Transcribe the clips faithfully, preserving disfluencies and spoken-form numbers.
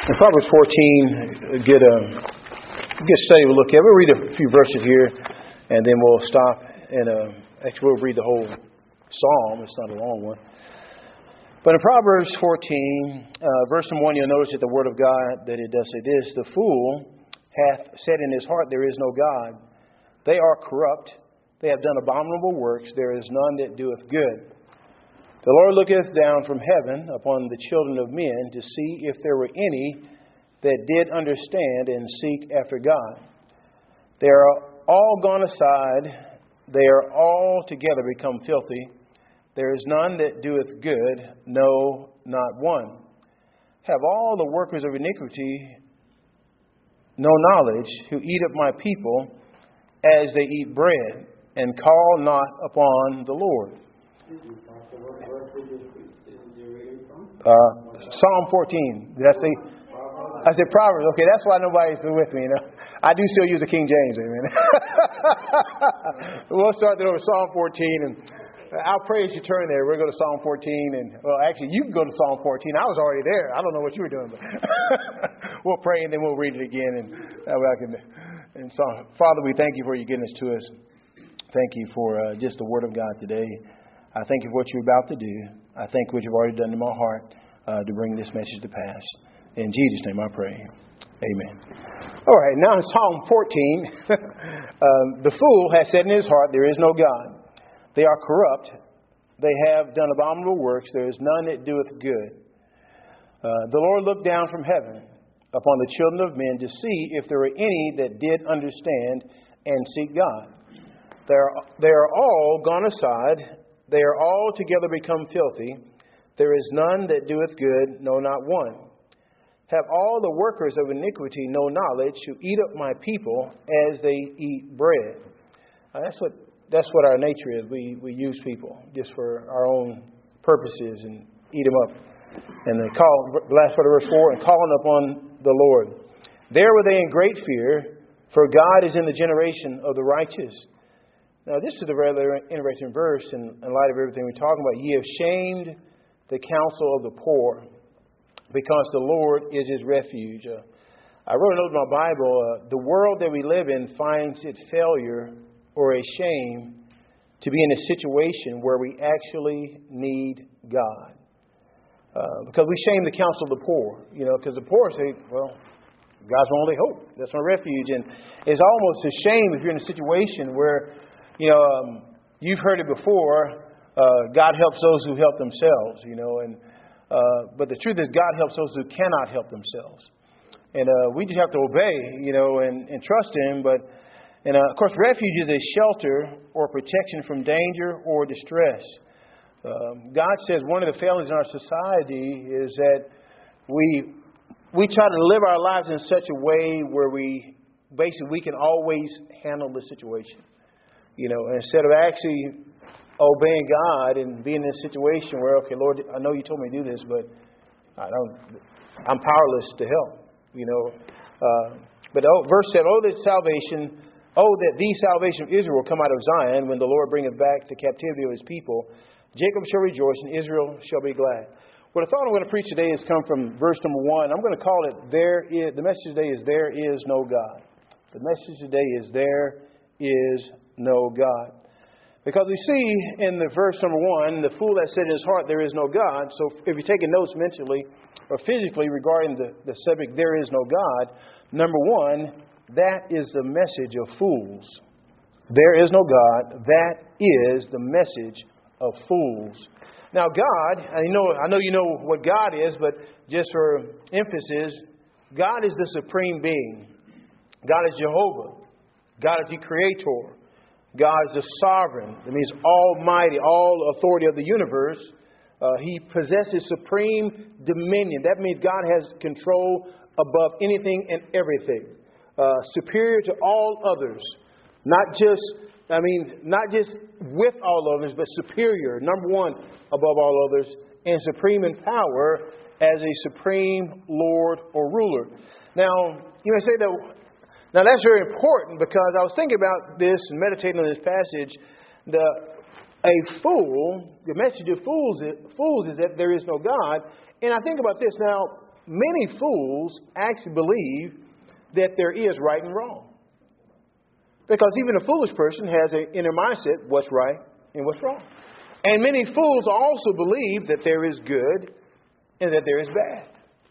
In Proverbs fourteen, a good, uh, good study we'll look at. We'll read a few verses here, and then we'll stop. And uh, actually, we'll read the whole psalm. It's not a long one. But in Proverbs fourteen, uh, verse number one, you'll notice that the Word of God, that it does say this: the fool hath said in his heart, there is no God. They are corrupt. They have done abominable works. There is none that doeth good. The Lord looketh down from heaven upon the children of men to see if there were any that did understand and seek after God. They are all gone aside. They are all together become filthy. There is none that doeth good, no, not one. Have all the workers of iniquity no knowledge, who eat up my people as they eat bread, and call not upon the Lord. Uh, Psalm fourteen. Did I say? I said Proverbs. Okay, that's why nobody's with me. You know, I do still use the King James. Amen. We'll start there over Psalm fourteen, and I'll pray as you turn there. We'll go to Psalm fourteen, and well, actually, you can go to Psalm fourteen. I was already there. I don't know what you were doing, but we'll pray and then we'll read it again, and that way I can. And so, Father, we thank you for your goodness to us. Thank you for uh, just the Word of God today. I thank you for what you're about to do. I thank what you've already done in my heart uh, to bring this message to pass. In Jesus' name I pray. Amen. All right, now in Psalm fourteen, um, the fool has said in his heart, there is no God. They are corrupt. They have done abominable works. There is none that doeth good. Uh, the Lord looked down from heaven upon the children of men to see if there were any that did understand and seek God. They are, they are all gone aside. They are all together become filthy. There is none that doeth good, no, not one. Have all the workers of iniquity no knowledge, who eat up my people as they eat bread. Uh, that's what that's what our nature is. We we use people just for our own purposes and eat them up. And they call, the last part of verse four, and calling upon the Lord. There were they in great fear, for God is in the generation of the righteous. Now, this is a rather interesting verse in, in light of everything we're talking about. Ye have shamed the counsel of the poor, because the Lord is his refuge. Uh, I wrote a note in my Bible, uh, the world that we live in finds its failure or a shame to be in a situation where we actually need God. Uh, because we shame the counsel of the poor, you know, because the poor say, well, God's my only hope. That's my refuge. And it's almost a shame if you're in a situation where, you know, um, you've heard it before, uh, God helps those who help themselves, you know, and uh, but the truth is God helps those who cannot help themselves. And uh, we just have to obey, you know, and, and trust Him. But, and uh, of course, refuge is a shelter or protection from danger or distress. Um, God says one of the failings in our society is that we we try to live our lives in such a way where we basically we can always handle the situation. You know, instead of actually obeying God and being in a situation where, okay, Lord, I know you told me to do this, but I don't, I'm powerless to help. You know, uh, but oh, verse said, "Oh, that salvation, oh, that the salvation of Israel will come out of Zion when the Lord bringeth back the captivity of His people. Jacob shall rejoice and Israel shall be glad." What I thought I'm going to preach today has come from verse number one. I'm going to call it, "There is." The message today is "There is no God." The message today is "There is no God." Because we see in the verse number one, the fool that said in his heart, there is no God. So if you're taking notes mentally or physically regarding the, the subject, there is no God, number one, that is the message of fools. There is no God. That is the message of fools. Now God, I know, I know you know what God is, but just for emphasis, God is the supreme being. God is Jehovah. God is the creator. God is the sovereign. That means almighty, all authority of the universe. Uh, he possesses supreme dominion. That means God has control above anything and everything. Uh, superior to all others. Not just, I mean, not just with all others, but superior. Number one above all others. And supreme in power as a supreme Lord or ruler. Now, you may say that... Now, that's very important because I was thinking about this and meditating on this passage. The, a fool, the message of fools is, fools is that there is no God. And I think about this now. many fools actually believe that there is right and wrong. Because even a foolish person has an inner mindset, what's right and what's wrong. And many fools also believe that there is good and that there is bad.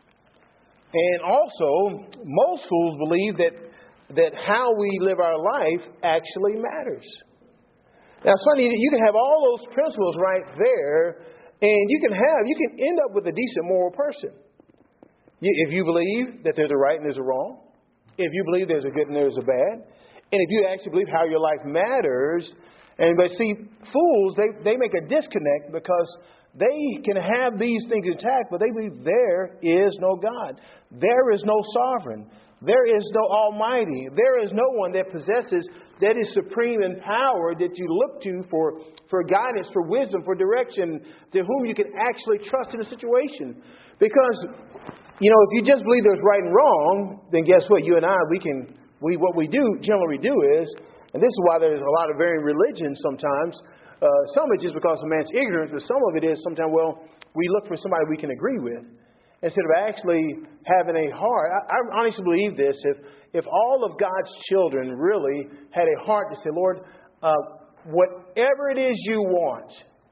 And also, most fools believe that, that how we live our life actually matters. Now, it's funny, you can have all those principles right there, and you can have, you can end up with a decent moral person. If you believe that there's a right and there's a wrong, if you believe there's a good and there's a bad, and if you actually believe how your life matters, and but see, fools, they, they make a disconnect because they can have these things intact, but they believe there is no God. There is no sovereign. There is no almighty. There is no one that possesses, that is supreme in power, that you look to for, for guidance, for wisdom, for direction, to whom you can actually trust in a situation. Because, you know, if you just believe there's right and wrong, then guess what? You and I, we can, we what we do, generally do is, and this is why there's a lot of varying religions sometimes. Uh, some of it just because of man's ignorance, but some of it is sometimes, well, we look for somebody we can agree with instead of actually having a heart. I, I honestly believe this. If if all of God's children really had a heart to say, Lord, uh, whatever it is you want,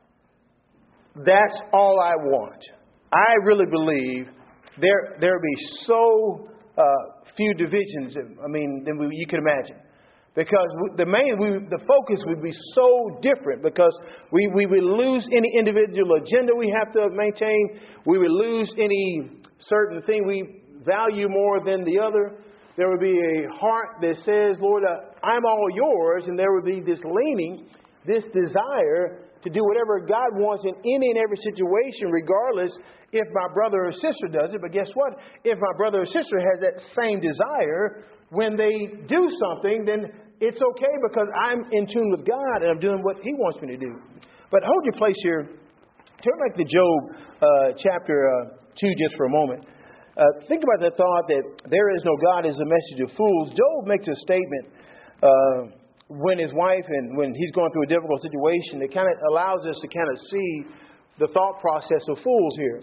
that's all I want. I really believe there there would be so uh, few divisions, I mean, than we, you can imagine. Because the main, we, the focus would be so different because we, we would lose any individual agenda we have to maintain. We would lose any certain thing we value more than the other. There would be a heart that says, Lord, uh, I'm all yours. And there would be this leaning, this desire to do whatever God wants in any and every situation, regardless if my brother or sister does it. But guess what? If my brother or sister has that same desire, when they do something, then it's okay because I'm in tune with God and I'm doing what He wants me to do. But hold your place here. Turn back to Job uh, chapter uh, two just for a moment. Uh, think about that thought that there is no God is a message of fools. Job makes a statement uh, when his wife and when he's going through a difficult situation. It kind of allows us to kind of see the thought process of fools here.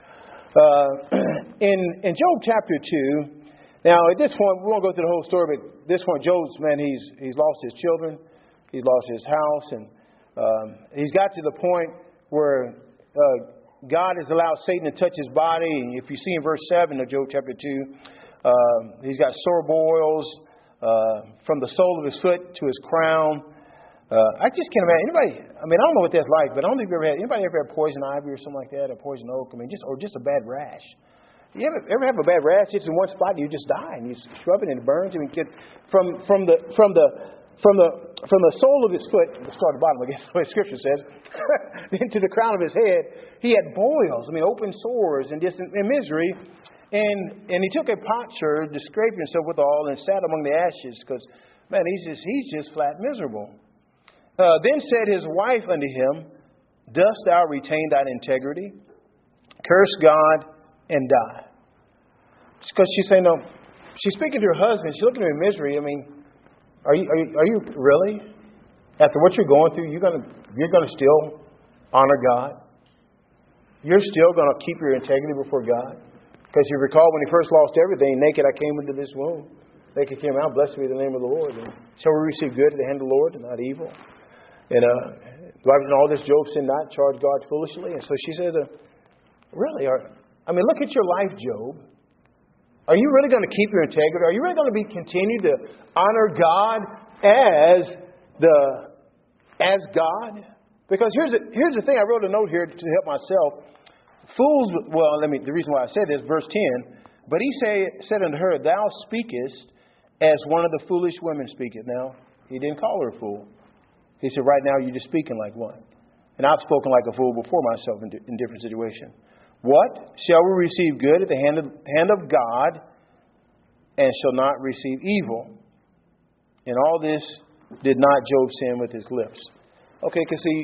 Uh, in, in Job chapter two, now, at this point, we won't go through the whole story, but at this point, Job's, man, he's he's lost his children. He's lost his house. And um, he's got to the point where uh, God has allowed Satan to touch his body. And if you see in verse seven of Job chapter two, uh, he's got sore boils uh, from the sole of his foot to his crown. Uh, I just can't imagine anybody. I mean, I don't know what that's like, but I don't think you've ever had anybody ever had poison ivy or something like that, or poison oak. I mean, just or just a bad rash. You ever, ever have a bad rash? It's in one spot and you just die, and you scrub it and it burns. I mean, get from from the from the from the from the sole of his foot, the start at the bottom, I guess the way Scripture says, into the crown of his head, he had boils. I mean, open sores and just in, in misery. And and he took a potsherd to scrape himself with all and sat among the ashes, because man, he's just he's just flat miserable. Uh, then said his wife unto him, dost thou retain thine integrity? Curse God and die. Because she's saying, no, she's speaking to her husband. She's looking at him in misery. I mean, are you, are you, are you really? After what you're going through, you're going to, you're going to still honor God? You're still going to keep your integrity before God? Because you recall when he first lost everything, naked I came into this womb. Naked came out, blessed be the name of the Lord. And shall we receive good at the hand of the Lord and not evil? And uh, the Bible says, all this Job sinned not, charged God foolishly. And so she says, uh, really, are, I mean, look at your life, Job. Are you really going to keep your integrity? Are you really going to be continue to honor God as the as God? Because here's the, here's the thing. I wrote a note here to help myself. Fools, well, let me. The reason why I said this, verse ten. But he say, said unto her, Thou speakest as one of the foolish women speaketh. Now, he didn't call her a fool. He said, right now you're just speaking like one. And I've spoken like a fool before myself in, in different situations. What? Shall we receive good at the hand of, hand of God, and shall not receive evil? And all this did not Job sin with his lips. Okay, because see,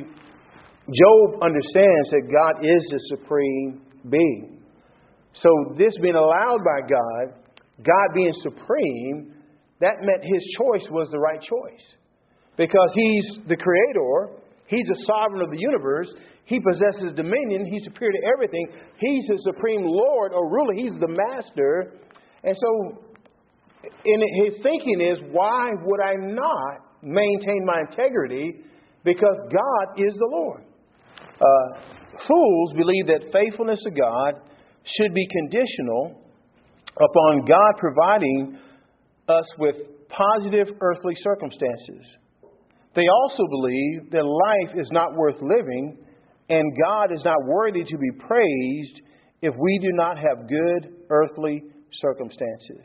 Job understands that God is the supreme being. So this being allowed by God, God being supreme, that meant his choice was the right choice. Because he's the creator, He's the sovereign of the universe. He possesses dominion. He's superior to everything. He's the supreme Lord or ruler. He's the master. And so in his thinking is, why would I not maintain my integrity? Because God is the Lord. Uh, fools believe that faithfulness to God should be conditional upon God providing us with positive earthly circumstances. They also believe that life is not worth living and God is not worthy to be praised if we do not have good earthly circumstances.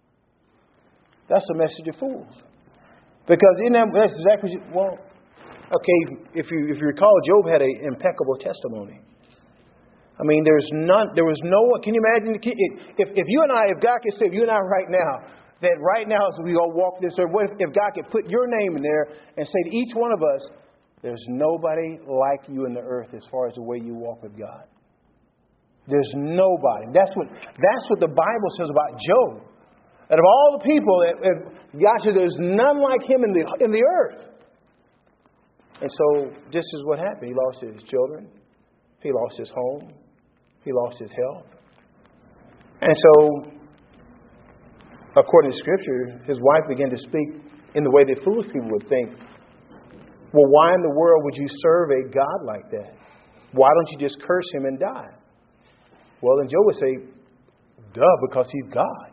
That's the message of fools. Because in that, that's exactly, well, okay, if you if you recall, Job had an impeccable testimony. I mean, there's none, there was no one, can you imagine, if, if you and I, if God could say, if you and I right now, that right now as we all walk this earth, what if, if God could put your name in there and say to each one of us, there's nobody like you in the earth as far as the way you walk with God. There's nobody. That's what that's what the Bible says about Job. Out of all the people, God said there's none like him in the in the earth. And so this is what happened. He lost his children. He lost his home. He lost his health. And so, according to Scripture, his wife began to speak in the way that foolish people would think. Well, why in the world would you serve a God like that? Why don't you just curse him and die? Well, then Job would say, duh, because he's God.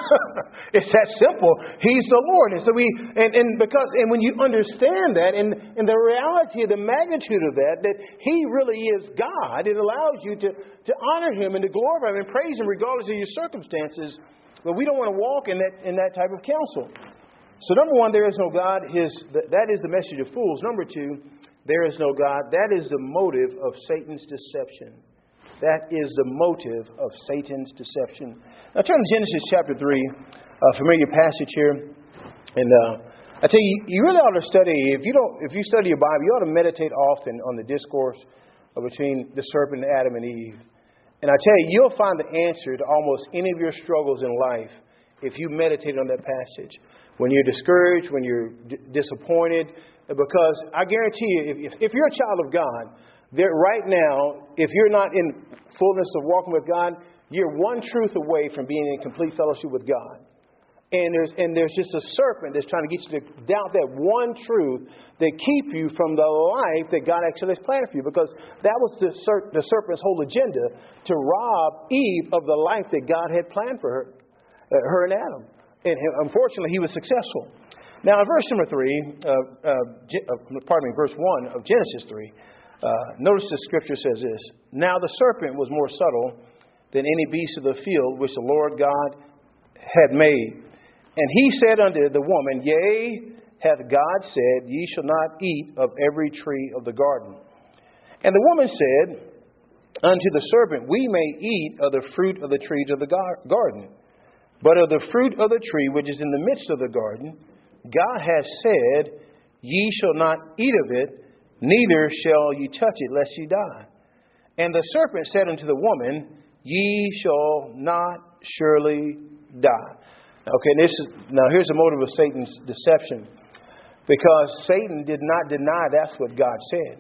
It's that simple. He's the Lord. And so we, and, and because, and when you understand that and, and the reality of the magnitude of that, that he really is God, it allows you to, to honor him and to glorify him and praise him regardless of your circumstances. But we don't want to walk in that, in that type of counsel. So number one, there is no God. His, that is the message of fools. Number two, there is no God. That is the motive of Satan's deception. That is the motive of Satan's deception. Now turn to Genesis chapter three, a familiar passage here. And uh, I tell you, you really ought to study, if you don't, if you study your Bible, you ought to meditate often on the discourse between the serpent and Adam and Eve. And I tell you, you'll find the answer to almost any of your struggles in life if you meditate on that passage. When you're discouraged, when you're d- disappointed, because I guarantee you, if, if you're a child of God, there right now, if you're not in fullness of walking with God, you're one truth away from being in complete fellowship with God. And there's and there's just a serpent that's trying to get you to doubt that one truth that keep you from the life that God actually has planned for you. Because that was the, ser- the serpent's whole agenda, to rob Eve of the life that God had planned for her, uh, her and Adam. And unfortunately, he was successful. Now, in verse number three, uh, uh, uh, pardon me, verse one of Genesis three, uh, notice the scripture says this: Now the serpent was more subtle than any beast of the field which the Lord God had made. And he said unto the woman, Yea, hath God said, Ye shall not eat of every tree of the garden. And the woman said unto the serpent, We may eat of the fruit of the trees of the gar- garden. But of the fruit of the tree which is in the midst of the garden, God hath said, Ye shall not eat of it, neither shall ye touch it, lest ye die. And the serpent said unto the woman, Ye shall not surely die. Okay, this is, now here's the motive of Satan's deception. Because Satan did not deny that's what God said.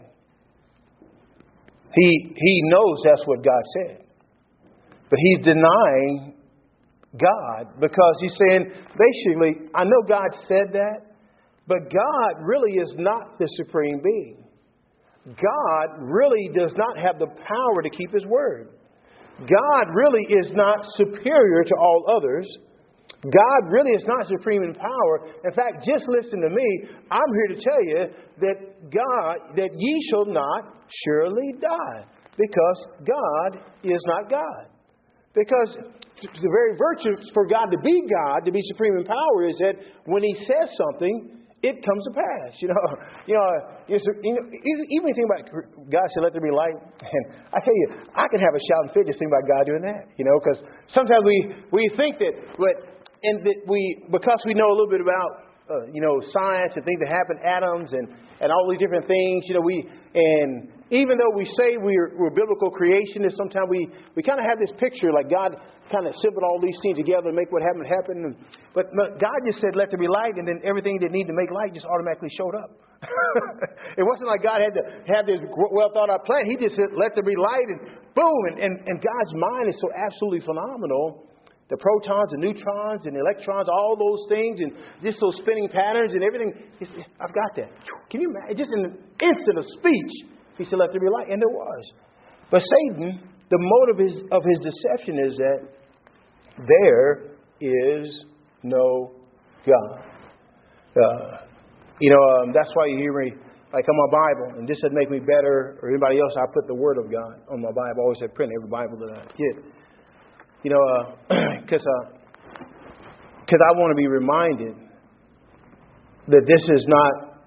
He, he knows that's what God said. But he's denying God, because he's saying, basically, I know God said that, but God really is not the supreme being. God really does not have the power to keep his word. God really is not superior to all others. God really is not supreme in power. In fact, just listen to me. I'm here to tell you that God, that ye shall not surely die, because God is not God. Because the very virtue for God to be God, to be supreme in power, is that when he says something, it comes to pass. You know, you know, you know even when you think about God said, let there be light. And I tell you, I can have a shout and fit just think about God doing that. You know, because sometimes we, we think that, but, and that we, because we know a little bit about, uh, you know, science and things that happen, atoms and, and all these different things, you know, we, and even though we say we're, we're biblical creationists, sometimes we, we kind of have this picture like God kind of assembled all these things together and make what happened happen. But, but God just said, let there be light, and then everything that needed to make light just automatically showed up. It wasn't like God had to have this well thought out plan. He just said, let there be light, and boom. And, and, and God's mind is so absolutely phenomenal. The protons, the neutrons, and the electrons, all those things, and just those spinning patterns and everything. He said, I've got that. Can you imagine? Just in an instant of speech, he said, let there be light. And there was. But Satan, the motive is, of his deception is that there is no God. Uh, you know, um, that's why you hear me, like on my Bible, and this would make me better, or anybody else, I put the Word of God on my Bible. I always have print every Bible that I get. You know, because uh, because I want to be reminded that this is not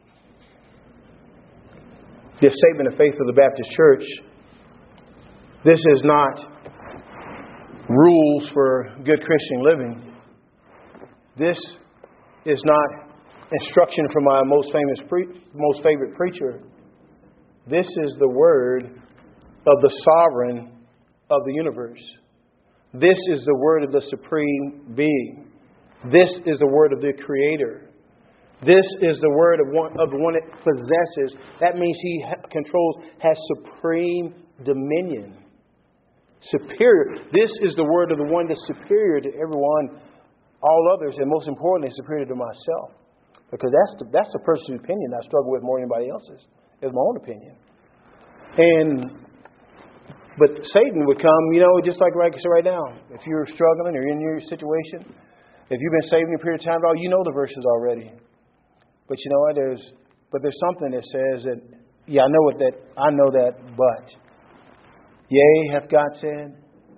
the statement of faith of the Baptist Church. This is not rules for good Christian living. This is not instruction from my most famous, pre- most favorite preacher. This is the word of the sovereign of the universe. This is the word of the supreme being. This is the word of the Creator. This is the word of one of the one that possesses. That means He ha- controls, has supreme dominion. Superior. This is the word of the one that's superior to everyone, all others, and most importantly, superior to myself. Because that's the, that's the person's opinion I struggle with more than anybody else's. It's my own opinion. And but Satan would come, you know, just like right, right now. If you're struggling or in your situation, if you've been saved in a period of time, oh, you know the verses already. But you know what? There's but there's something that says that, yeah, I know what that I know that, but yea, hath God said,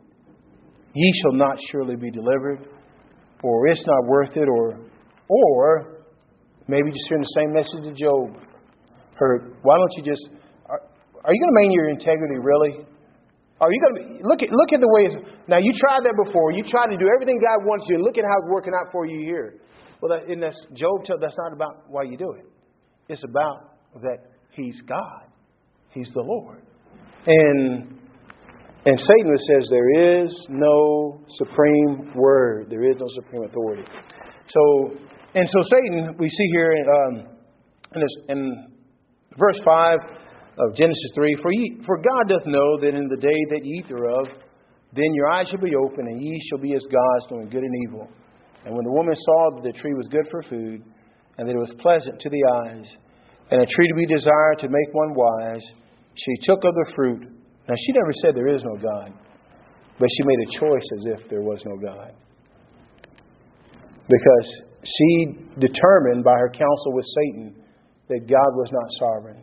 ye shall not surely be delivered, or it's not worth it, or or maybe just hearing the same message that Job heard. Why don't you just are, are you going to maintain your integrity really? Are you going to look at look at the ways? Now you tried that before. You tried to do everything God wants you, and look at how it's working out for you here. Well, that, and that's Job. That's not about why you do it. It's about that He's God. He's the Lord. And and Satan says there is no supreme word. There is no supreme authority. So and so Satan, we see here um, in, this, in verse five. Of Genesis three, for ye, for God doth know that in the day that ye eat thereof, then your eyes shall be open, and ye shall be as gods, knowing good and evil. And when the woman saw that the tree was good for food, and that it was pleasant to the eyes, and a tree to be desired to make one wise, she took of the fruit. Now she never said there is no God, but she made a choice as if there was no God. Because she determined by her counsel with Satan that God was not sovereign.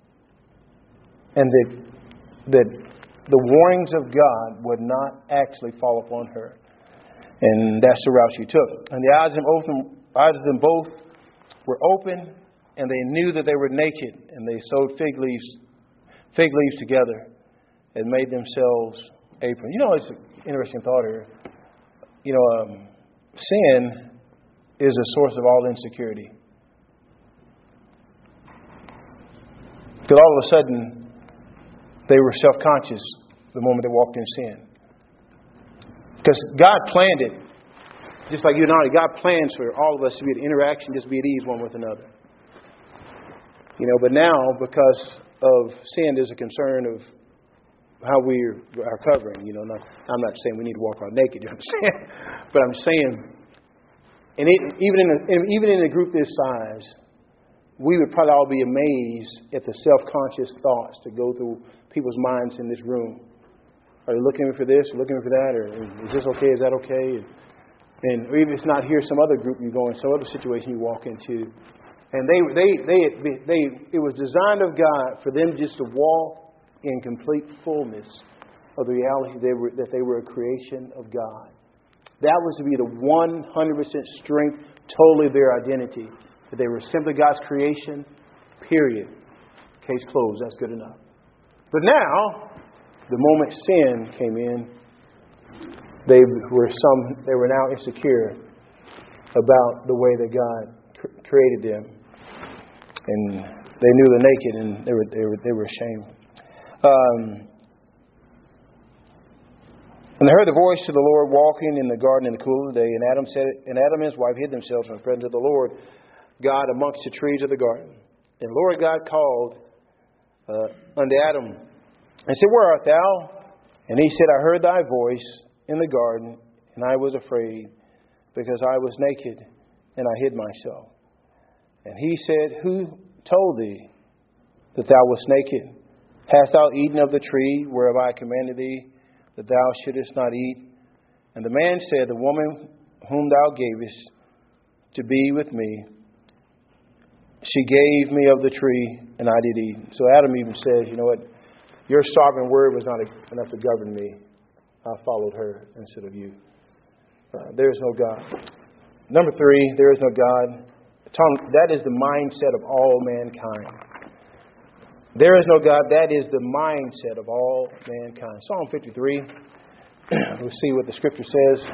And that, that the warnings of God would not actually fall upon her. And that's the route she took. And the eyes of them, open, eyes of them both were open, and they knew that they were naked. And they sewed fig leaves, fig leaves together and made themselves aprons. You know, it's an interesting thought here. You know, um, sin is a source of all insecurity. Because all of a sudden, they were self-conscious the moment they walked in sin. Because God planned it. Just like you and I, God plans for all of us to be at interaction, just be at ease one with another. You know, but now, because of sin, there's a concern of how we are covering. You know, not, I'm not saying we need to walk around naked, you understand? But I'm saying, and it, even in a, even in a group this size, we would probably all be amazed at the self-conscious thoughts that go through people's minds in this room. Are you looking for this, or looking for that, or is this okay, is that okay? And, and or even if it's not here, some other group you go in, some other situation you walk into. And they, they, they, they, it was designed of God for them just to walk in complete fullness of the reality they were, that they were a creation of God. That was to be the one hundred percent strength, totally their identity. That they were simply God's creation, period. Case closed, that's good enough. But now, the moment sin came in, they were some. They were now insecure about the way that God cr- created them, and they knew they're naked, and they were they were they were ashamed. Um, and they heard the voice of the Lord walking in the garden in the cool of the day, and Adam said, and Adam and his wife hid themselves from the presence of the Lord God amongst the trees of the garden. And the Lord God called uh, unto Adam and said, Where art thou? And he said, I heard thy voice in the garden, and I was afraid, because I was naked, and I hid myself. And he said, Who told thee that thou wast naked? Hast thou eaten of the tree whereof I commanded thee that thou shouldest not eat? And the man said, The woman whom thou gavest to be with me, she gave me of the tree, and I did eat. So Adam even says, You know what? Your sovereign word was not enough to govern me. I followed her instead of you. Uh, there is no God. Number three, there is no God. Tom, that is the mindset of all mankind. There is no God. That is the mindset of all mankind. Psalm fifty-three. We'll see what the Scripture says.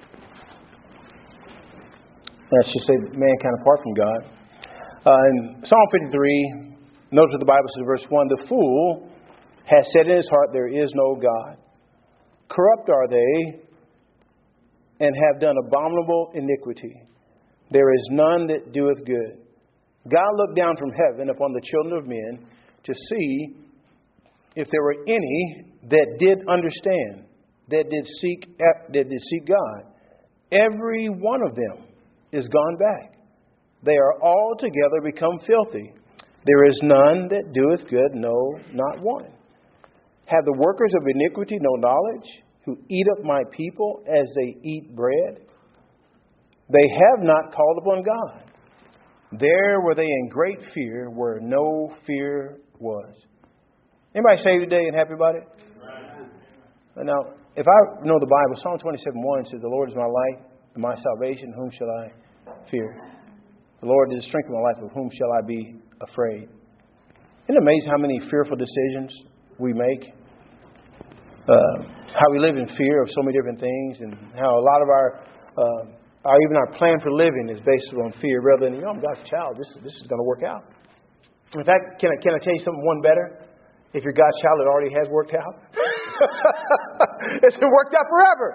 That should say mankind apart from God. Uh, in Psalm fifty-three, notice what the Bible says, verse one, The fool has said in his heart, There is no God. Corrupt are they, and have done abominable iniquity. There is none that doeth good. God looked down from heaven upon the children of men to see if there were any that did understand, that did seek, that did seek God. Every one of them is gone back. They are altogether become filthy. There is none that doeth good, no, not one. Have the workers of iniquity no knowledge, who eat up my people as they eat bread? They have not called upon God. There were they in great fear, where no fear was. Anybody saved today and happy about it? Right. Now, if I know the Bible, Psalm twenty-seven one says, The Lord is my light and my salvation, whom shall I fear? The Lord is the strength of my life, of whom shall I be afraid? Isn't it amazing how many fearful decisions we make? Uh, how we live in fear of so many different things, and how a lot of our, uh, our even our plan for living is based on fear, rather than, you know, I'm God's child. This this is going to work out. In fact, can I can I tell you something one better? If you're God's child, it already has worked out. It's been worked out forever.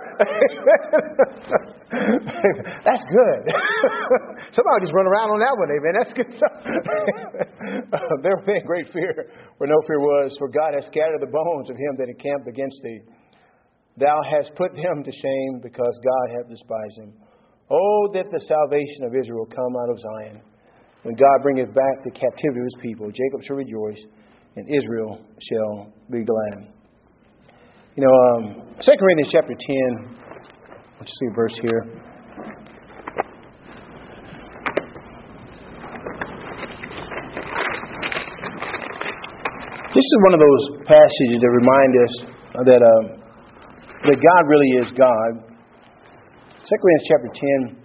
That's good. Somebody just run around on that one, amen. That's good stuff. There will be great fear where no fear was, for God has scattered the bones of him that encamped against thee. Thou hast put him to shame, because God hath despised him. Oh, that the salvation of Israel come out of Zion. When God bringeth back the captivity of his people, Jacob shall rejoice, and Israel shall be glad. You know, um, Second Corinthians chapter ten, let's see a verse here. This is one of those passages that remind us that uh, that God really is God. Second Corinthians chapter ten,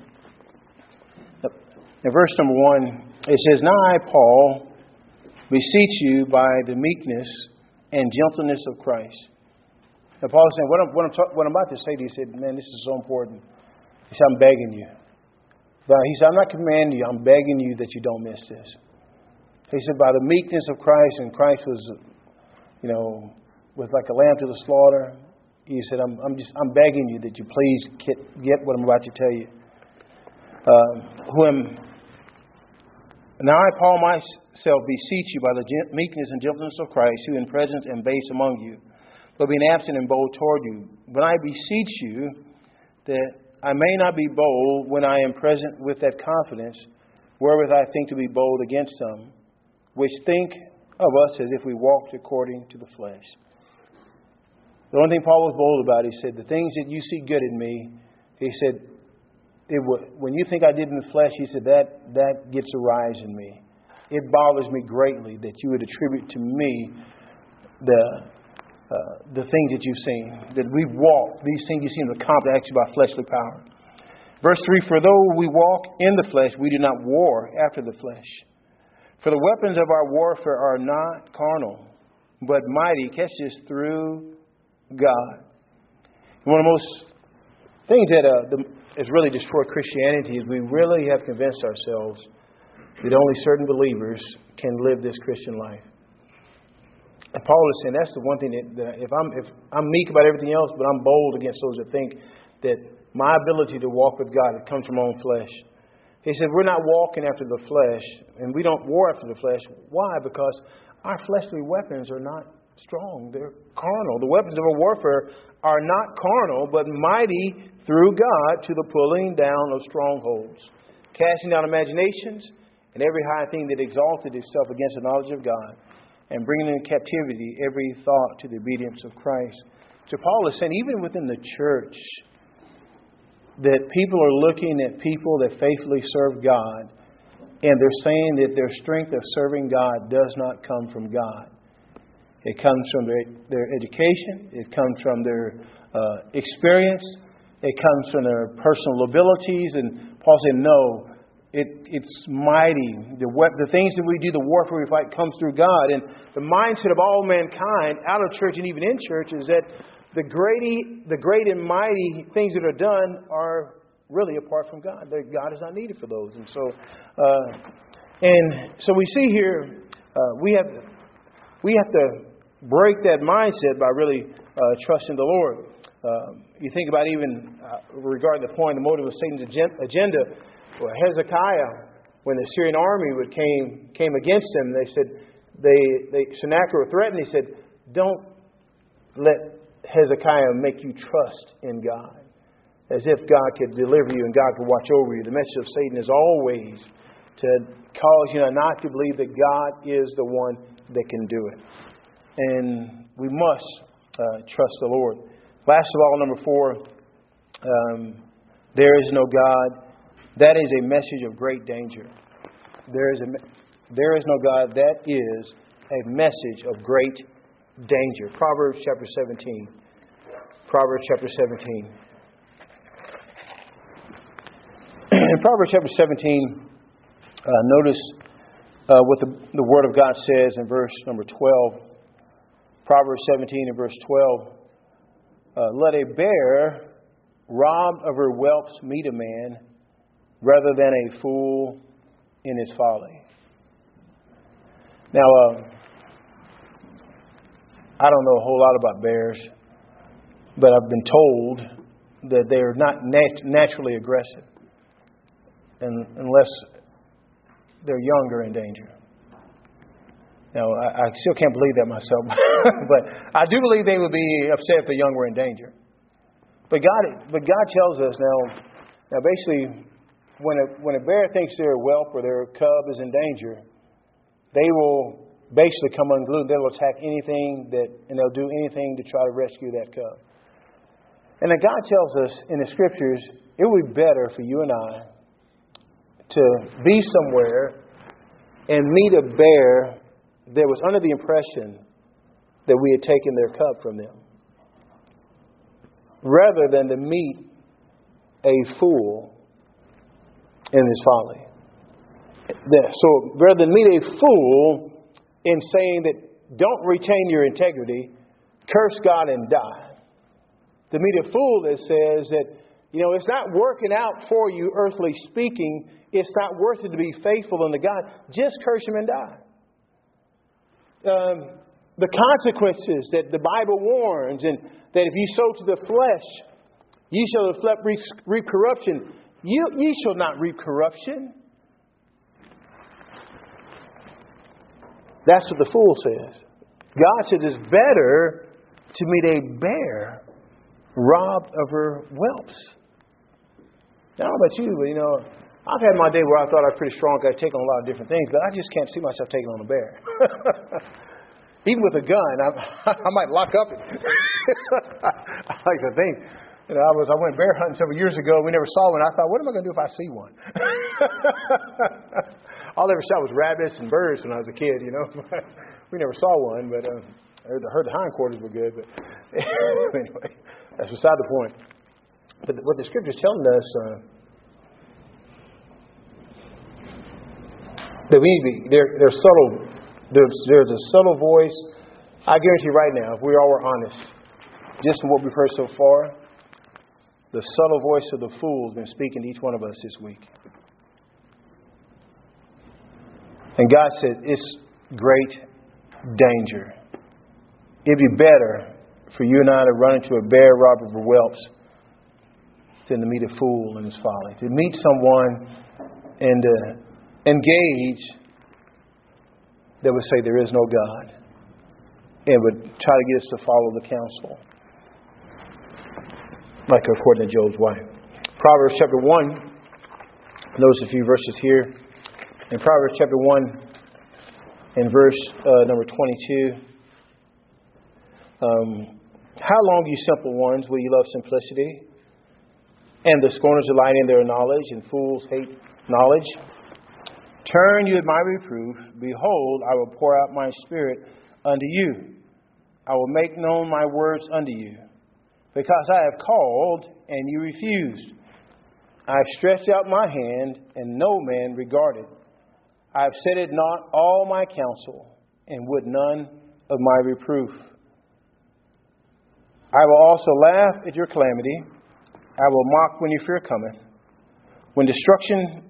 in verse number one, it says, Now I, Paul, beseech you by the meekness and gentleness of Christ. Now Paul is saying, what I'm, what, I'm ta- what I'm about to say to you, he said, man, this is so important. He said, I'm begging you. But he said, I'm not commanding you, I'm begging you that you don't miss this. He said, by the meekness of Christ, and Christ was, you know, was like a lamb to the slaughter. He said, I'm, I'm just, I'm begging you that you please get, get what I'm about to tell you. Uh, who am, now I, Paul, myself, beseech you by the meekness and gentleness of Christ, who in presence am base among you, but being absent and bold toward you. But I beseech you that I may not be bold when I am present with that confidence, wherewith I think to be bold against some, which think of us as if we walked according to the flesh. The only thing Paul was bold about, he said, the things that you see good in me, he said, it w- when you think I did in the flesh, he said, that, that gets a rise in me. It bothers me greatly that you would attribute to me the uh, the things that you've seen, that we've walked, these things you seem to accomplish actually by fleshly power. Verse three, for though we walk in the flesh, we do not war after the flesh. For the weapons of our warfare are not carnal, but mighty, catch this, through God. One of the most things that uh, the, has really destroyed Christianity is we really have convinced ourselves that only certain believers can live this Christian life. And Paul is saying that's the one thing that, that if I'm if I'm meek about everything else, but I'm bold against those that think that my ability to walk with God it comes from my own flesh. He said, we're not walking after the flesh, and we don't war after the flesh. Why? Because our fleshly weapons are not strong. They're carnal. The weapons of our warfare are not carnal, but mighty through God to the pulling down of strongholds, casting down imaginations and every high thing that exalted itself against the knowledge of God, and bringing into captivity every thought to the obedience of Christ. So Paul is saying, even within the church, that people are looking at people that faithfully serve God, and they're saying that their strength of serving God does not come from God. It comes from their, their education. It comes from their uh, experience. It comes from their personal abilities. And Paul said, no, it, it's mighty. The, the things that we do, the warfare we fight, comes through God. And the mindset of all mankind, out of church and even in church, is that the great, the great and mighty things that are done are really apart from God. God is not needed for those. And so, uh, and so we see here, uh, we have we have to break that mindset by really uh, trusting the Lord. Uh, you think about even uh, regarding the point, the motive of Satan's agenda. Well, Hezekiah, when the Syrian army would came came against him, they said they they Sennacherib threatened. He said, "Don't let Hezekiah make you trust in God, as if God could deliver you and God could watch over you." The message of Satan is always to cause you not to believe that God is the one that can do it. And we must uh, trust the Lord. Last of all, number four, um, there is no God. That is a message of great danger. There is a there is no God. That is a message of great danger. Proverbs chapter seventeen. Proverbs chapter seventeen. In Proverbs chapter seventeen, uh, notice uh, what the, the Word of God says in verse number twelve. Proverbs seventeen and verse twelve. Uh, Let a bear robbed of her whelps meet a man, rather than a fool in his folly. Now, uh, I don't know a whole lot about bears, but I've been told that they're not nat- naturally aggressive, and, unless they're young or in danger. Now, I, I still can't believe that myself, but I do believe they would be upset if the young were in danger. But God, but God tells us now, now basically, when a when a bear thinks their whelp or their cub is in danger, they will basically come unglued. They'll attack anything that, and they'll do anything to try to rescue that cub. And then God tells us in the Scriptures, it would be better for you and I to be somewhere and meet a bear that was under the impression that we had taken their cub from them, rather than to meet a fool in his folly. So rather than meet a fool in saying that don't retain your integrity, curse God and die, to meet a fool that says that, you know, it's not working out for you, earthly speaking, it's not worth it to be faithful unto God, just curse him and die. Um, the consequences that the Bible warns, and that if you sow to the flesh, ye shall reap corruption. You, ye shall not reap corruption. That's what the fool says. God says it's better to meet a bear robbed of her whelps. Now, I don't know about you, but you know, I've had my day where I thought I was pretty strong. I could take on a lot of different things, but I just can't see myself taking on a bear. Even with a gun, I, I might lock up. I like to think. You know, I was I went bear hunting several years ago. We never saw one. I thought, what am I going to do if I see one? All I ever saw was rabbits and birds when I was a kid. You know, we never saw one, but uh, I heard the hindquarters were good. But anyway, that's beside the point. But what the Scripture is telling us. Uh, That we need to be, they're, they're subtle. There's, there's a subtle voice. I guarantee you right now, if we all were honest, just from what we've heard so far, the subtle voice of the fool has been speaking to each one of us this week. And God said, it's great danger. It'd be better for you and I to run into a bear robbed of her whelps than to meet a fool in his folly. To meet someone and uh, engage that would say there is no God and would try to get us to follow the counsel, like according to Job's wife. Proverbs chapter one, notice a few verses here. In Proverbs chapter one, in verse uh, number twenty-two, um, how long, you simple ones, will you love simplicity? And the scorners delight in their knowledge, and fools hate knowledge. Turn you at my reproof. Behold, I will pour out my spirit unto you. I will make known my words unto you. Because I have called, and you refused. I have stretched out my hand, and no man regarded. I have set it not all my counsel, and would none of my reproof. I will also laugh at your calamity. I will mock when your fear cometh. When destruction,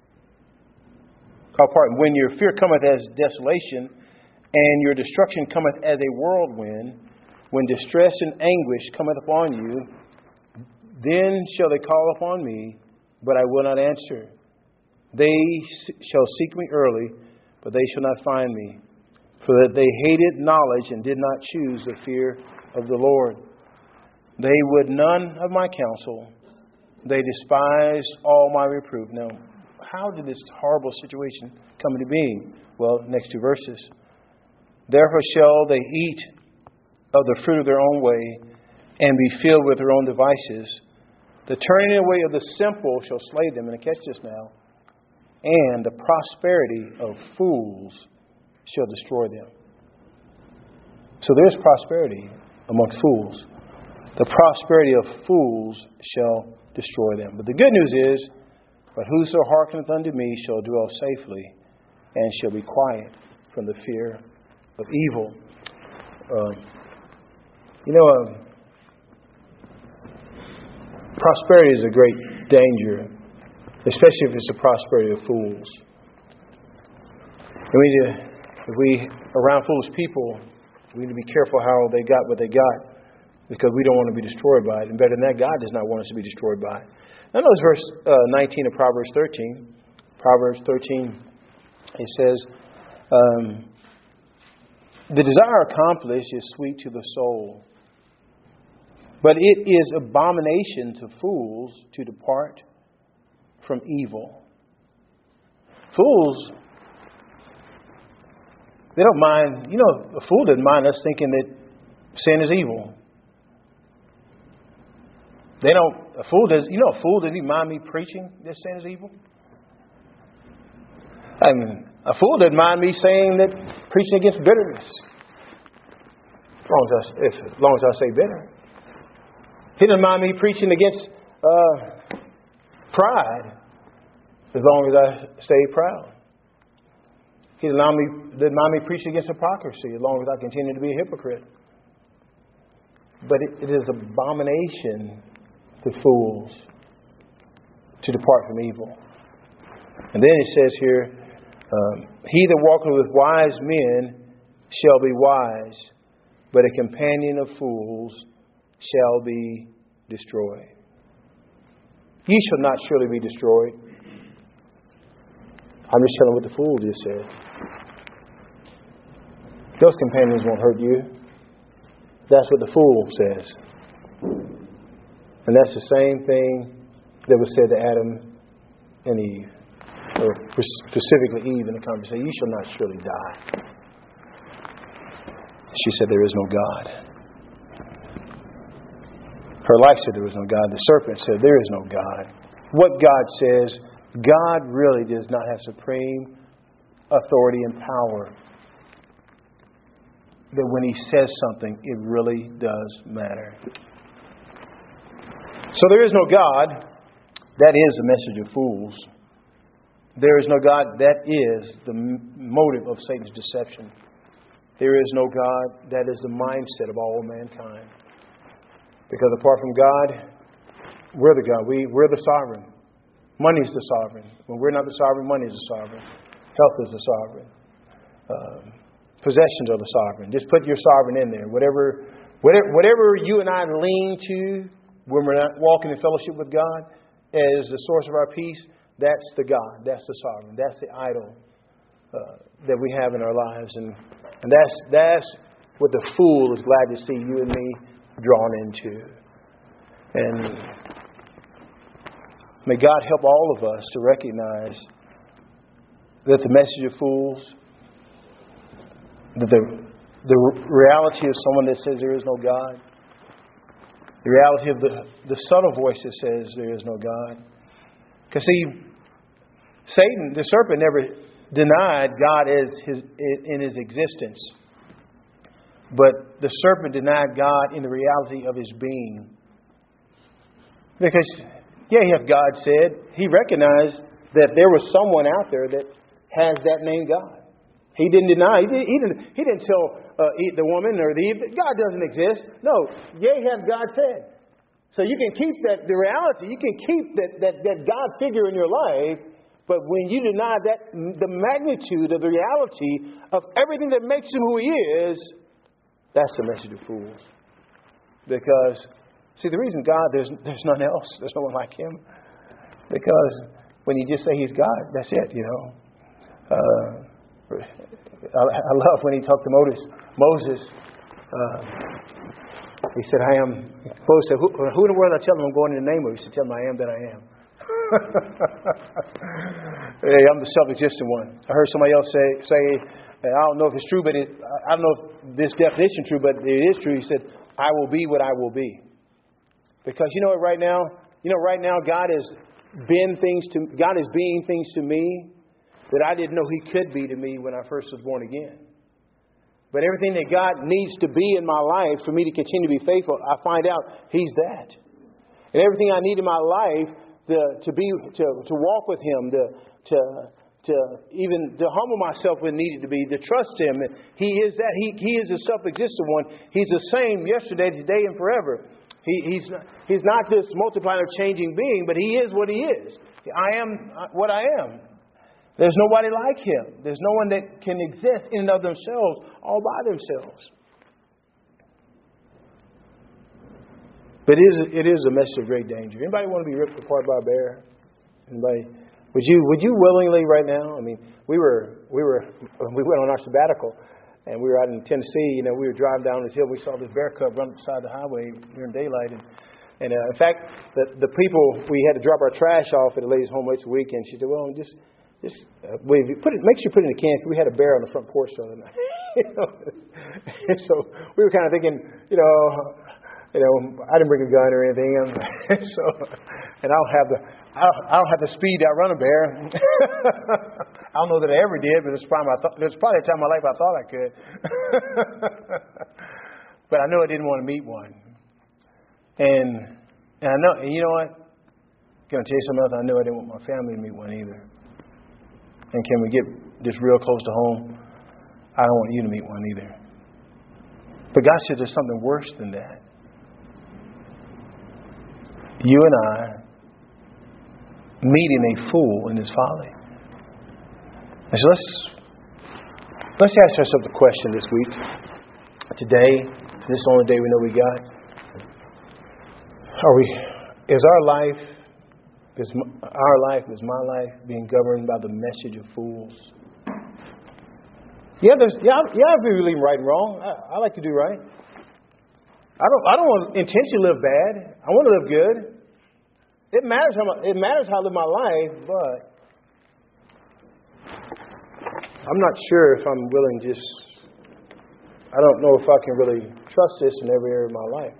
oh, pardon, when your fear cometh as desolation, and your destruction cometh as a whirlwind, when distress and anguish cometh upon you, then shall they call upon me, but I will not answer. They shall seek me early, but they shall not find me. For that they hated knowledge and did not choose the fear of the Lord. They would none of my counsel. They despised all my reproof. Now, how did this horrible situation come into being? Well, next two verses. Therefore shall they eat of the fruit of their own way, and be filled with their own devices. The turning away of the simple shall slay them. And catch this now. And the prosperity of fools shall destroy them. So there's prosperity amongst fools. The prosperity of fools shall destroy them. But the good news is, but whoso hearkeneth unto me shall dwell safely, and shall be quiet from the fear of evil. Um, you know, um, prosperity is a great danger, especially if it's the prosperity of fools. And we need to, if we around foolish people, we need to be careful how they got what they got, because we don't want to be destroyed by it. And better than that, God does not want us to be destroyed by it. Now notice verse uh, nineteen of Proverbs thirteen. Proverbs thirteen, it says, um, the desire accomplished is sweet to the soul, but it is abomination to fools to depart from evil. Fools, they don't mind, you know, a fool doesn't mind us thinking that sin is evil. They don't, a fool does, you know, a fool doesn't even mind me preaching that sin is evil. I mean, a fool doesn't mind me saying that, preaching against bitterness. As long as I, if, as long as I say bitter. He doesn't mind me preaching against uh, pride, as long as I stay proud. He doesn't mind, me, doesn't mind me preaching against hypocrisy, as long as I continue to be a hypocrite. But it, it is abomination to fools to depart from evil. And then it says here, um, he that walketh with wise men shall be wise, but a companion of fools shall be destroyed. Ye shall not surely be destroyed. I'm just telling what the fool just said. Those companions won't hurt you. That's what the fool says. And that's the same thing that was said to Adam and Eve. Or specifically Eve in the conversation. You shall not surely die. She said there is no God. Her life said there was no God. The serpent said there is no God. What God says, God really does not have supreme authority and power. That when He says something, it really does matter. So there is no God. That is the message of fools. There is no God. That is the motive of Satan's deception. There is no God. That is the mindset of all mankind. Because apart from God, we're the God. We, we're the sovereign. Money is the sovereign. When we're not the sovereign, money is the sovereign. Health is the sovereign. Um, possessions are the sovereign. Just put your sovereign in there. Whatever, whatever, whatever you and I lean to when we're not walking in fellowship with God as the source of our peace, That's the God. That's the sovereign. That's the idol uh, that we have in our lives. And, and that's, that's what the fool is glad to see you and me drawn into. And may God help all of us to recognize that the message of fools, that the, the reality of someone that says there is no God, the reality of the, the subtle voice that says there is no God. Because see, Satan, the serpent, never denied God as his, in his existence. But the serpent denied God in the reality of his being. Because, yeah, if God said, he recognized that there was someone out there that has that name God. He didn't deny. He didn't, he didn't, he didn't tell uh, the woman or the Eve that God doesn't exist. No, yea, have God said. So you can keep that, the reality, you can keep that, that, that God figure in your life, but when you deny that, the magnitude of the reality of everything that makes him who he is, that's the message of fools. Because, see, the reason God, there's, there's none else. There's no one like him. Because when you just say he's God, that's it, you know. Uh, I, I love when he talked to Moses. Moses, uh, he said, I am. Moses said, who, who in the world I tell him I'm going in the name of? He said, tell him I am that I am. Hey, I'm the self-existent one. I heard somebody else say, say, and I don't know if it's true, but it, I don't know if this definition is true, but it is true. He said, I will be what I will be. Because you know what, right now, you know, right now God has been things to, God is being things to me that I didn't know he could be to me when I first was born again. But everything that God needs to be in my life for me to continue to be faithful, I find out he's that. And everything I need in my life to, to be, to, to walk with him, to, to, to even to humble myself when needed to be, to trust him. He is that. He, he is the self-existent one. He's the same yesterday, today, and forever. He, he's, not, he's not this multiplying or changing being, but he is what he is. I am what I am. There's nobody like him. There's no one that can exist in and of themselves, all by themselves. But it is, it is a message of great danger. Anybody want to be ripped apart by a bear? Anybody? Would you would you willingly right now? I mean, we were we were we went on our sabbatical, and we were out in Tennessee. You know, we were driving down this hill. We saw this bear cub run beside the highway during daylight, and and uh, in fact, the the people, we had to drop our trash off at a lady's home once a week, and she said, "Well, just just uh, we put it, make sure you put it in a can." We had a bear on the front porch the other night, you know? And so we were kind of thinking, you know. You know, I didn't bring a gun or anything, so and I don't have the I don't, I don't have the speed to outrun a bear. I don't know that I ever did, but there's probably I thought, there's probably a time in my life I thought I could. But I know I didn't want to meet one, and and I know, and you know what? I'm going to tell you something else. I know I didn't want my family to meet one either. And can we get just real close to home? I don't want you to meet one either. But God said there's something worse than that. You and I meeting a fool in his folly. And so let's let's ask ourselves a question this week. Today, this is the only day we know we got. Are we? Is our life, is our life, is my life being governed by the message of fools? Yeah, there's yeah, yeah. I believe in right and wrong. I, I like to do right. I don't. I don't want to intentionally live bad. I want to live good. It matters how my, it matters how I live my life, but I'm not sure if I'm willing. Just I don't know if I can really trust this in every area of my life.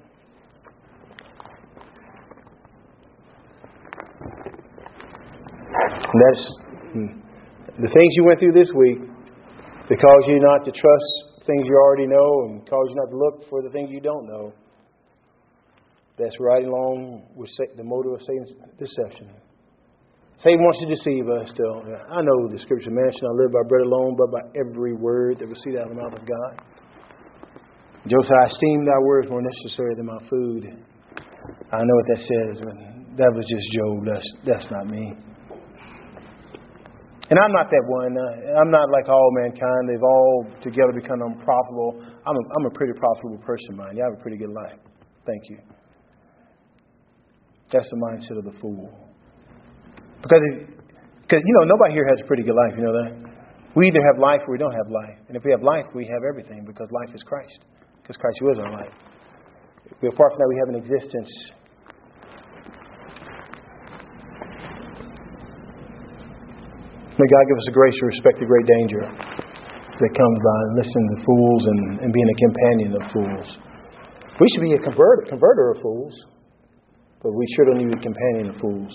And that's the things you went through this week. They cause you not to trust things you already know and cause you not to look for the things you don't know. That's right along with the motive of Satan's deception. Satan wants to deceive us still. I know the scripture, man shall not live by bread alone, but by every word that proceeds out of the mouth of God. Job said, I esteem thy words more necessary than my food. I know what that says, but that was just Job. That's, that's not me. And I'm not that one. I'm not like all mankind. They've all together become unprofitable. I'm a, I'm a pretty profitable person, man. You have a pretty good life. Thank you. That's the mindset of the fool. Because if, Because, you know, nobody here has a pretty good life. You know that? We either have life or we don't have life. And if we have life, we have everything because life is Christ. Because Christ who is our life. But apart from that, we have an existence. May God give us the grace to respect the great danger that comes by listening to fools and, and being a companion of fools. We should be a converter, converter of fools, but we sure don't need a companion of fools.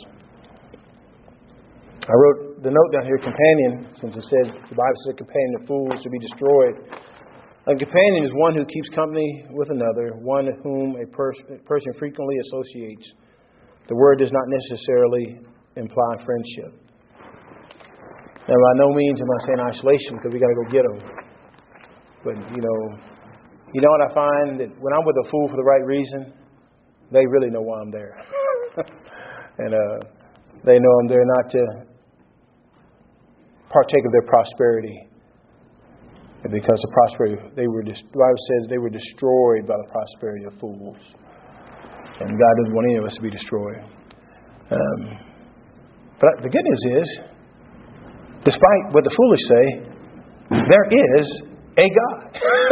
I wrote the note down here, companion, since it said, the Bible says, companion of fools to be destroyed. A companion is one who keeps company with another, one whom a, pers- a person frequently associates. The word does not necessarily imply friendship. Now, by no means am I saying isolation because we got to go get them. But, you know, you know what I find? That when I'm with a fool for the right reason, they really know why I'm there. and uh, they know I'm there not to partake of their prosperity. Because of prosperity, they were, the Bible says they were destroyed by the prosperity of fools. And God doesn't want any of us to be destroyed. Um, but the good news is, despite what the foolish say, there is a God.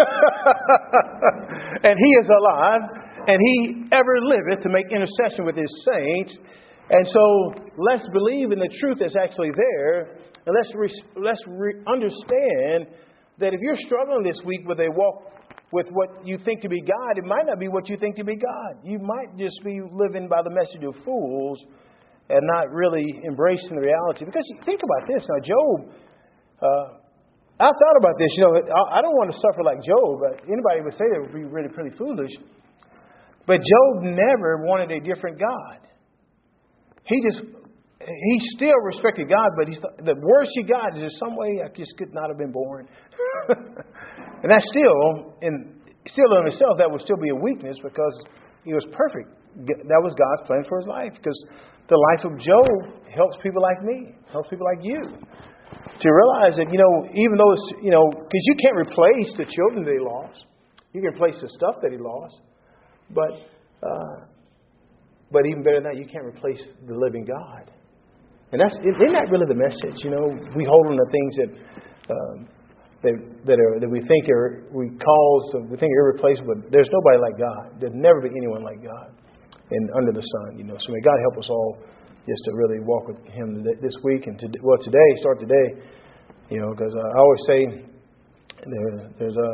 And He is alive, and He ever liveth to make intercession with His saints. And so let's believe in the truth that's actually there, and let's re- let's re- understand that if you're struggling this week with a walk with what you think to be God, it might not be what you think to be God. You might just be living by the message of fools and not really embracing the reality. Because think about this. Now, Job, uh, I thought about this. You know, I don't want to suffer like Job. Anybody would say that would be really pretty foolish. But Job never wanted a different God. He just, he still respected God, but he's, the worst he got is in some way I just could not have been born. And that's still, in, still in itself, that would still be a weakness because he was perfect. That was God's plan for his life. Because the life of Job helps people like me, helps people like you to realize that, you know, even though it's, you know, because you can't replace the children that he lost. You can replace the stuff that he lost. But, uh, but even better than that, you can't replace the living God. And that's, isn't that really the message? You know, we hold on to things that, um, that, that, are, that we think are, we cause, we think are irreplaceable. But there's nobody like God. There'll never be anyone like God and under the sun, you know. So may God help us all just to really walk with Him this week and to, well today, start today, you know, because I always say there, there's a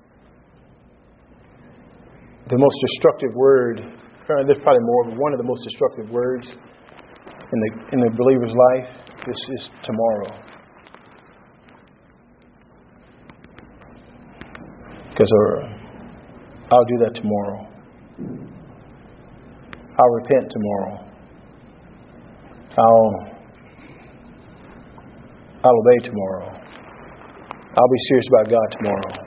the most destructive word. There's probably more, but one of the most destructive words in the in the believer's life is, is tomorrow. Because I'll do that tomorrow. I'll repent tomorrow. I'll I'll obey tomorrow. I'll be serious about God tomorrow.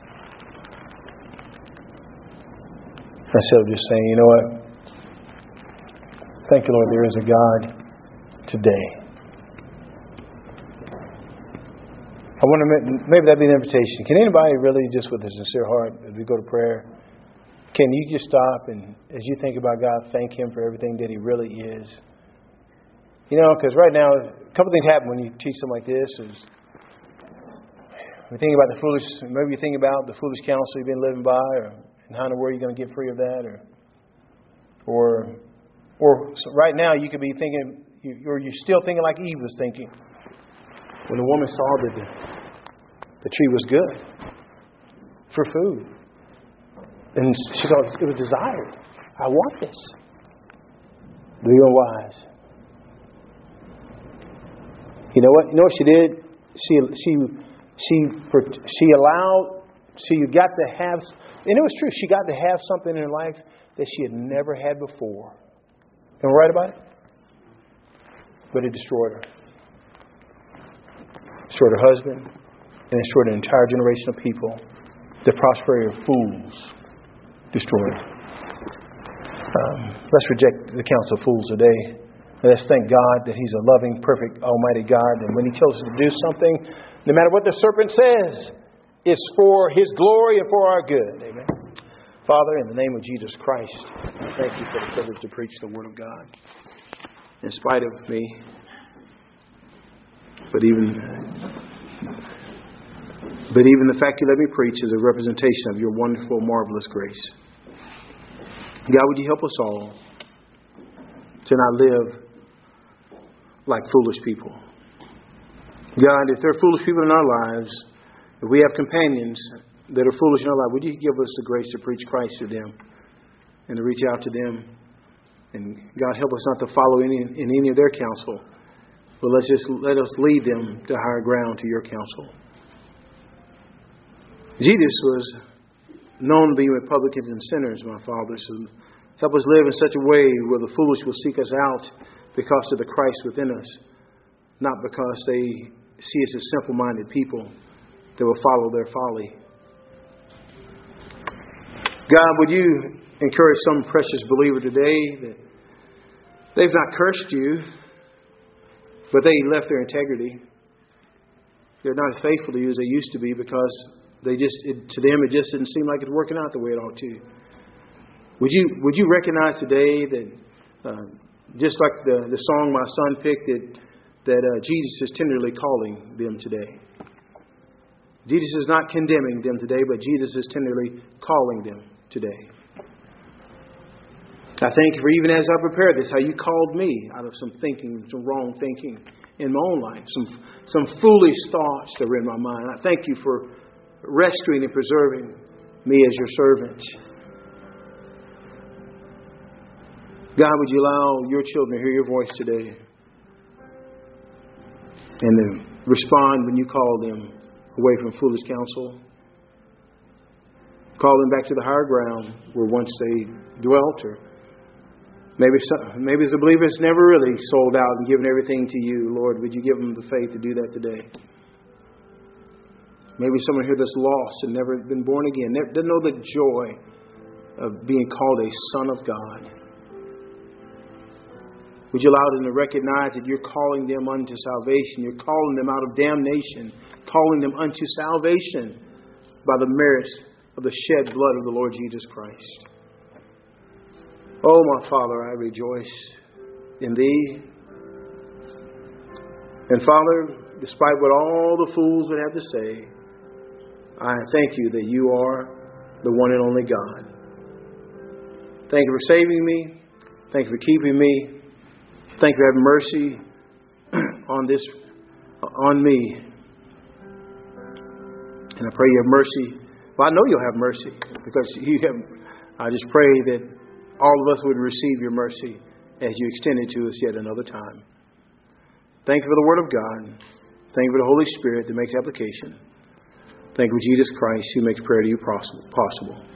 Instead of just saying, you know what? Thank you, Lord, there is a God today. I wonder, maybe that'd be an invitation. Can anybody really, just with a sincere heart, as we go to prayer, can you just stop and, as you think about God, thank Him for everything that He really is? You know, because right now, a couple things happen when you teach something like this. Is you think about the foolish, maybe you think about the foolish counsel you've been living by, or and how in the world are you going to get free of that, or, or, or so right now you could be thinking, or you're still thinking like Eve was thinking when the woman saw that the, the tree was good for food. And she thought it was desired. I want this. Be unwise. You know what? You know what she did? She she she she allowed. She got to have, and it was true. She got to have something in her life that she had never had before. Am I right about it? But it destroyed her. Destroyed her husband, and destroyed an entire generation of people. The prosperity of fools destroyed. Um, let's reject the counsel of fools today. And let's thank God that He's a loving, perfect, almighty God. And when He tells us to do something, no matter what the serpent says, it's for His glory and for our good. Amen. Father, in the name of Jesus Christ, thank You for the privilege to preach the Word of God. In spite of me, But even, but even the fact you let me preach is a representation of your wonderful, marvelous grace. God, would you help us all to not live like foolish people? God, if there are foolish people in our lives, if we have companions that are foolish in our life, would you give us the grace to preach Christ to them and to reach out to them? And God, help us not to follow any in any of their counsel, but let's just let us lead them to higher ground, to your counsel. Jesus was known to be with publicans and sinners, my Father. So help us live in such a way where the foolish will seek us out because of the Christ within us, not because they see us as simple-minded people that will follow their folly. God, would you encourage some precious believer today that they've not cursed you, but they left their integrity. They're not as faithful to you as they used to be because they just it, to them it just didn't seem like it's working out the way it ought to. Would you would you recognize today that uh, just like the, the song my son picked, that, that uh, Jesus is tenderly calling them today? Jesus is not condemning them today, but Jesus is tenderly calling them today. I thank you for, even as I prepared this, how you called me out of some thinking, some wrong thinking in my own life, some some foolish thoughts that were in my mind. I thank you for rescuing and preserving me as your servant. God, would you allow your children to hear your voice today and to respond when you call them away from foolish counsel? Call them back to the higher ground where once they dwelt. Or maybe some, maybe as a believer that's never really sold out and given everything to you. Lord, would you give them the faith to do that today? Maybe someone here that's lost and never been born again, never, doesn't know the joy of being called a son of God. Would you allow them to recognize that you're calling them unto salvation? You're calling them out of damnation, calling them unto salvation by the merits of the shed blood of the Lord Jesus Christ. Oh, my Father, I rejoice in Thee. And Father, despite what all the fools would have to say, I thank you that you are the one and only God. Thank you for saving me. Thank you for keeping me. Thank you for having mercy on this, on me. And I pray you have mercy. Well, I know you'll have mercy because you have. I just pray that all of us would receive your mercy as you extend it to us yet another time. Thank you for the Word of God. Thank you for the Holy Spirit that makes application. Thank you for Jesus Christ who makes prayer to you possible.